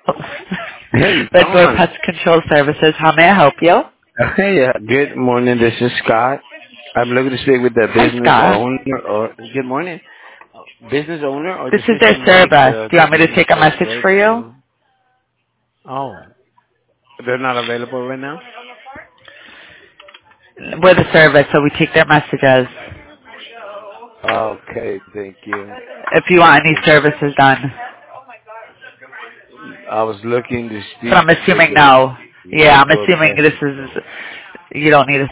Hey, Redwood Dawn. Pest Control Services. How may I help you? Hey, good morning. This is Scott. I'm looking to speak with the Hi, business Scott. owner, or good morning, business owner, or This the is their person who makes service. Do you the want me to business take a calls, message right? for you? Oh, they're not available right now. We're the service, so we take their messages. Okay, thank you. If you want any services done. I was looking to So speak I'm with assuming the no. Yeah, I'm Redwood assuming Pest this is, Control. you don't need a